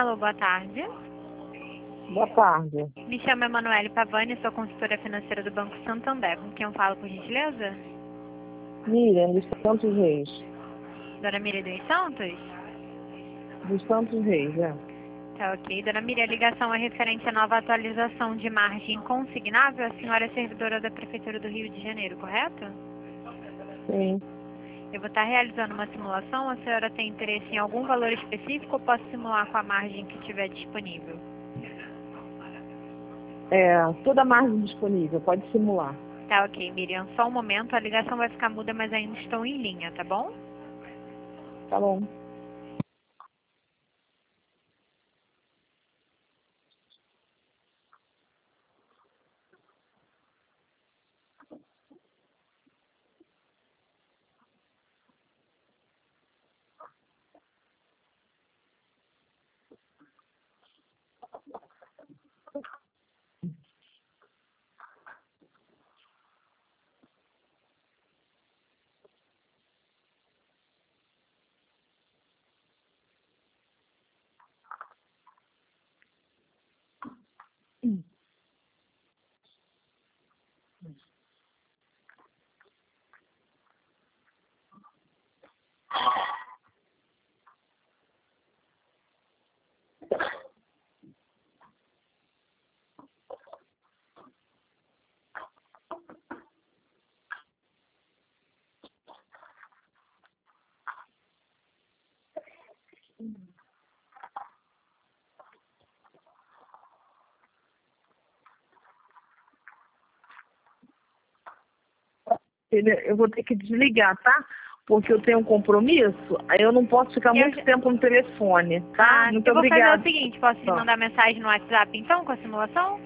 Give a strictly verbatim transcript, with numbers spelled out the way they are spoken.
Alô, boa tarde. Boa tarde. Me chamo Emanuele Pavani, sou consultora financeira do Banco Santander. Com quem eu falo, por gentileza? Miriam, dos Santos Reis. Dona Miriam dos Santos? Dos Santos Reis, é. Tá ok. Dona Miriam, a ligação é referente à nova atualização de margem consignável. A senhora é servidora da Prefeitura do Rio de Janeiro, correto? Sim. Eu vou estar realizando uma simulação. A senhora tem interesse em algum valor específico ou posso simular com a margem que tiver disponível? É, toda a margem disponível, pode simular. Tá ok, Miriam. Só um momento. A ligação vai ficar muda, mas ainda estou em linha, tá bom? Tá bom. Eu vou ter que desligar, tá? Porque eu tenho um compromisso, aí eu não posso ficar Eu muito já- tempo no telefone, tá? Ah, Muito eu vou fazer obrigada. o seguinte, posso te Tá. mandar mensagem no WhatsApp então com a simulação?